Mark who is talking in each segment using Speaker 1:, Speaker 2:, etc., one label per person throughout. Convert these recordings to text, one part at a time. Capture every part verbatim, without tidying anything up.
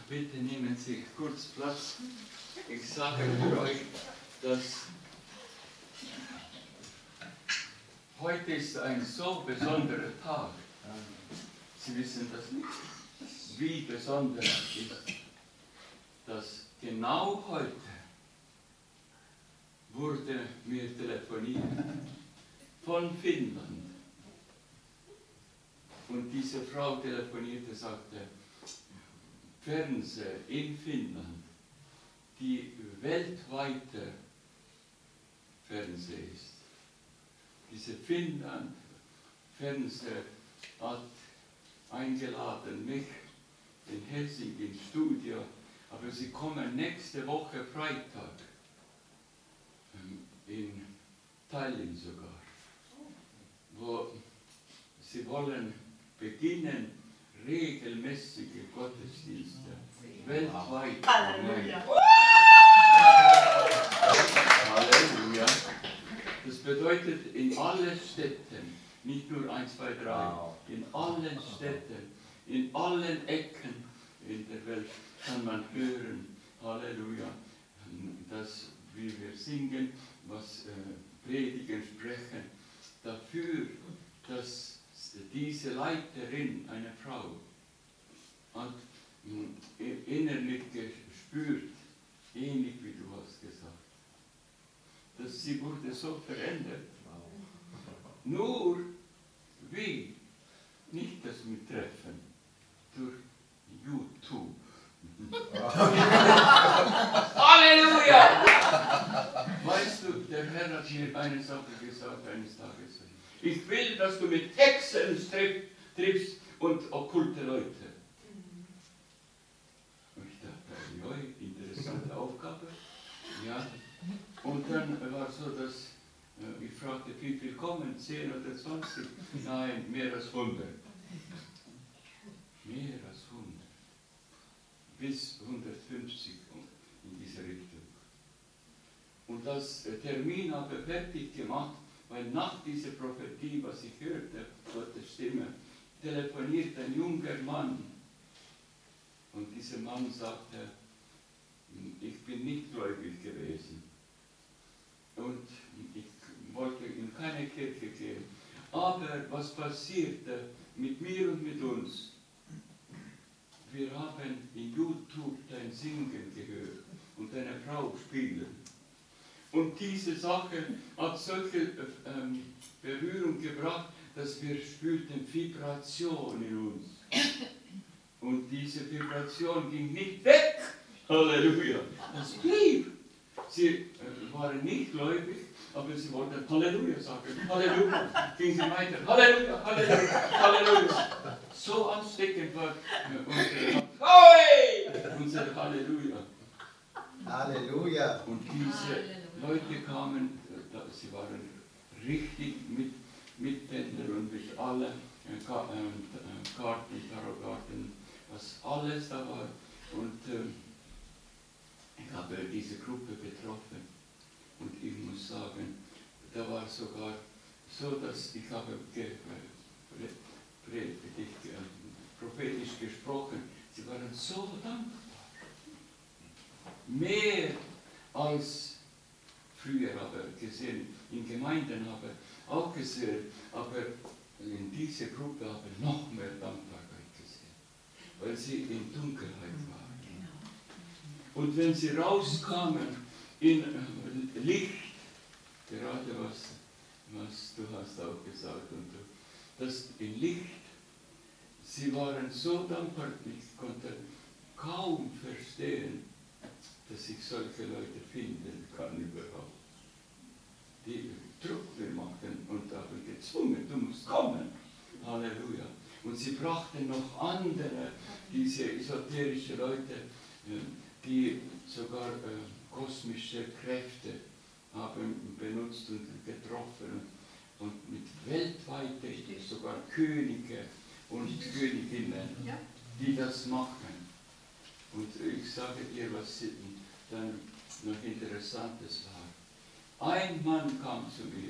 Speaker 1: Bitte nehmen Sie kurz Platz. Ich sage euch, dass heute ist ein so besonderer Tag. Sie wissen das nicht, wie besonders ist, dass genau heute wurde mir telefoniert von Finnland. Und diese Frau telefonierte, sagte, Fernsehen in Finnland, die weltweite Fernsehen ist. Diese Finnland Fernsehen hat eingeladen mich in Helsinki ins Studio, aber sie kommen nächste Woche Freitag in Tallinn sogar, wo sie wollen beginnen, regelmäßige Gottesdienste weltweit.
Speaker 2: Halleluja.
Speaker 1: Halleluja. Das bedeutet in allen Städten, nicht nur eins, zwei, drei, in allen Städten, in allen Ecken in der Welt kann man hören, Halleluja, dass wie wir singen, was äh, predigen, sprechen, dafür, dass diese Leiterin, eine Frau, hat mh, innerlich gespürt, ähnlich wie du hast gesagt, dass sie wurde so verändert. Nur wie? Nicht das mit Treffen, durch YouTube. Halleluja! Weißt du, der Herr hat mir eine Sache gesagt eines Tages. Ich will, dass du mit Hexen triffst und okkulte Leute. Und ich dachte, ja, interessante Aufgabe. Ja. Und dann war es so, dass äh, ich fragte, wie viel kommen? zehn oder zwanzig? Nein, mehr als hundert. Mehr als hundert. Bis hundertfünfzig in diese Richtung. Und das Termin habe ich fertig gemacht, weil nach dieser Prophetie, was ich hörte, Gottes Stimme, telefoniert ein junger Mann. Und dieser Mann sagte, ich bin nicht gläubig gewesen. Und ich wollte in keine Kirche gehen. Aber was passierte mit mir und mit uns? Wir haben in YouTube dein Singen gehört und deine Frau spielen. Und diese Sache hat solche ähm, Berührung gebracht, dass wir spürten Vibration in uns. Und diese Vibration ging nicht weg. Halleluja. Das blieb. Sie äh, waren nicht gläubig, aber sie wollten Halleluja sagen. Halleluja. Ging sie weiter. Halleluja, Halleluja, Halleluja. So ansteckend war äh, unser, unser Halleluja.
Speaker 3: Halleluja.
Speaker 1: Und diese Leute kamen, sie waren richtig mit, mit Pendler und mit allen äh, Karten, Tarotkarten, was alles da war. Und äh, ich habe diese Gruppe betroffen. Und ich muss sagen, da war sogar so, dass ich habe ge, pre, pre, pre, prophetisch gesprochen. Sie waren so dankbar. Mehr als früher habe gesehen, in Gemeinden habe auch gesehen, aber in dieser Gruppe habe ich noch mehr Dankbarkeit gesehen, weil sie in Dunkelheit waren. Und wenn sie rauskamen in Licht, gerade was, was du hast auch gesagt, und das in Licht, sie waren so dankbar, ich konnte kaum verstehen, dass ich solche Leute finden kann überhaupt. Die Druck mir machten und haben gezwungen, du musst kommen. Halleluja. Und sie brachten noch andere, diese esoterische Leute, die sogar äh, kosmische Kräfte haben benutzt und getroffen und, und mit weltweiten, sogar Könige und Königinnen, die das machen. Und ich sage dir, was dann noch Interessantes war. Ein Mann kam zu mir,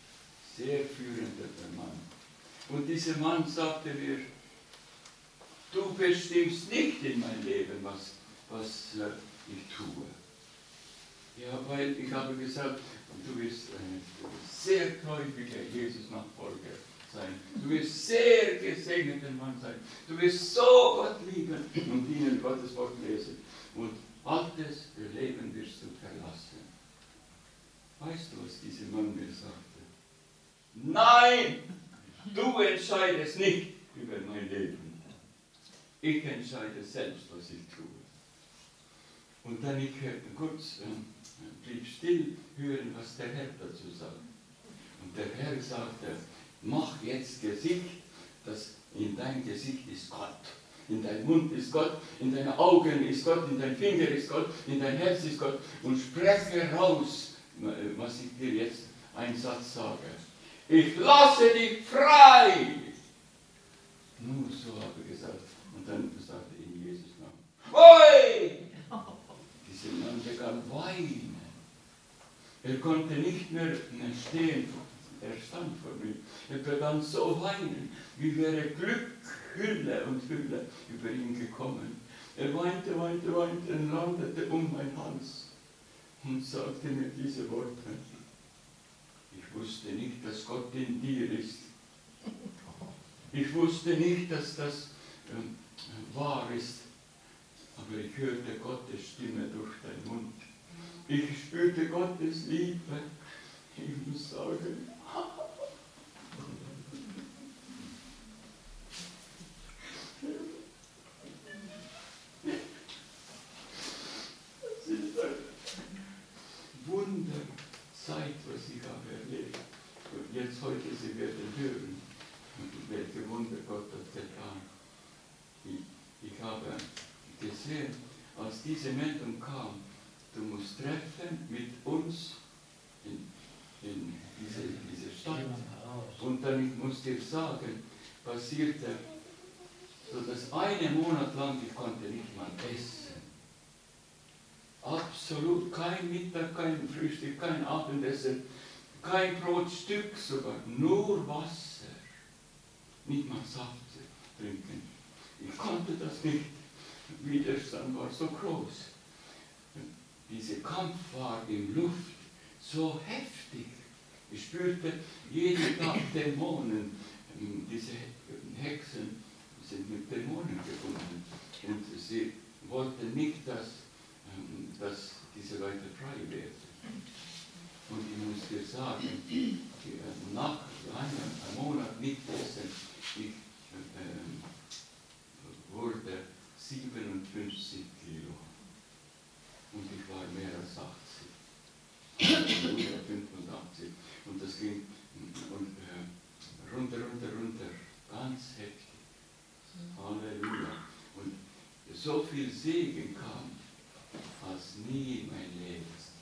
Speaker 1: sehr führender Mann. Und dieser Mann sagte mir, du bestimmst nicht in mein Leben, was, was äh, ich tue. Ja, weil ich habe gesagt, du wirst ein sehr gläubiger Jesus-Nachfolger sein. Du wirst sehr gesegneter Mann sein. Du wirst so Gott lieben und ihnen Gottes Wort lesen. Und altes Leben wirst du verlassen. Weißt du, was dieser Mann mir sagte? Nein, du entscheidest nicht über mein Leben. Ich entscheide selbst, was ich tue. Und dann ich kurz äh, blieb still, hören, was der Herr dazu sagt. Und der Herr sagte, mach jetzt Gesicht, das in dein Gesicht ist Gott. In deinem Mund ist Gott, in deinen Augen ist Gott, in deinem Finger ist Gott, in dein Herz ist Gott. Und spreche raus, was ich dir jetzt einen Satz sage. Ich lasse dich frei. Nur so habe ich gesagt. Und dann sagte ihm Jesus Namen. Oi! Dieser Mann begann weinen. Er konnte nicht mehr stehen. Er stand vor mir. Er begann so weinen, wie wäre Glück, Hülle und Hülle über ihn gekommen. Er weinte, weinte, weinte und landete um meinen Hals und sagte mir diese Worte. Ich wusste nicht, dass Gott in dir ist. Ich wusste nicht, dass das äh, wahr ist. Aber ich hörte Gottes Stimme durch deinen Mund. Ich spürte Gottes Liebe. Ich muss sagen, das ist eine Wunderzeit, was ich habe erlebt. Und jetzt heute, Sie werden hören, welche Wunder Gott hat getan. Ich, ich habe gesehen, als diese Meldung kam, du musst treffen mit uns in, in diese, diese Stadt. Und dann, ich muss dir sagen, passierte, so dass einen Monat lang, ich konnte nicht mal essen. Absolut kein Mittag, kein Frühstück, kein Abendessen, kein Brotstück sogar, nur Wasser. Nicht mal Saft trinken. Ich konnte das nicht. Widerstand war so groß. Dieser Kampf war in Luft so heftig. Ich spürte jeden Tag Dämonen. Diese Hexen sind mit Dämonen gebunden. Und sie wollten nicht, dass, dass diese Leute frei werden. Und ich muss dir sagen, nach einem Monat nicht essen, ich äh, wurde siebenundfünfzig Kilo. Und ich war mehr als achtzig. fünfundachtzig. Und das ging und, äh, runter, runter, runter. Ganz heftig. Halleluja. Und so viel Segen kam, als nie in mein Leben.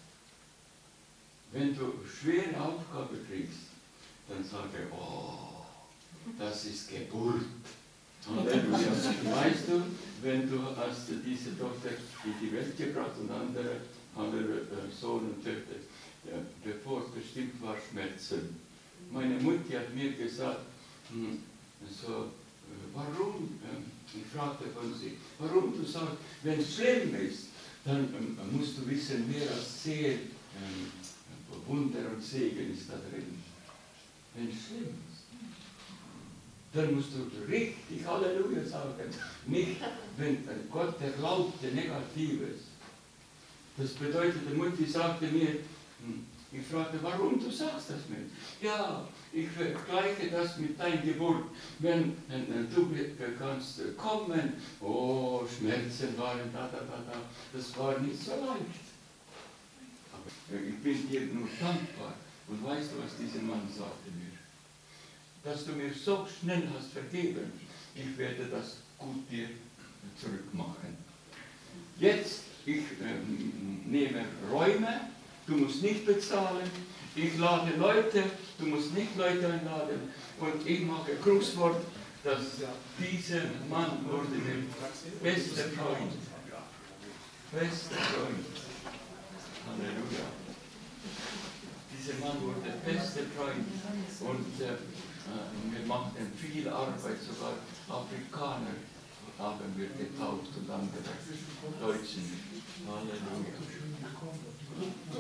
Speaker 1: Wenn du schwere Aufgabe kriegst, dann sage, oh, das ist Geburt. Halleluja. Weißt du, wenn du hast diese Tochter in die Welt gebracht und andere, andere Sohn und Töchter, ja, bevor bestimmt war Schmerzen. Meine Mutter hat mir gesagt, hm, so, warum, äh, ich fragte von sie, warum du sagst, wenn es schlimm ist, dann äh, musst du wissen, mehr als zehn äh, Wunder und Segen ist da drin. Wenn es schlimm ist. Dann musst du richtig Halleluja sagen. Nicht, wenn Gott erlaubte Negatives. Das bedeutet, die Mutti sagte mir, ich fragte, warum du sagst das nicht? Ja, ich vergleiche das mit deiner Geburt. Wenn, wenn du kannst kommen, oh, Schmerzen waren da, da, da, da. Das war nicht so leicht. Aber ich bin dir nur dankbar. Und weißt du, was dieser Mann sagte mir? Dass du mir so schnell hast vergeben, ich werde das gut dir zurückmachen. Jetzt, ich ähm, nehme Räume, du musst nicht bezahlen, ich lade Leute, du musst nicht Leute einladen und ich mache Grußwort, dass dieser Mann wurde der beste Freund. Beste Freund. Halleluja. Dieser Mann wurde der beste Freund und äh, wir machten viel Arbeit, sogar Afrikaner haben wir getauft und andere Deutschen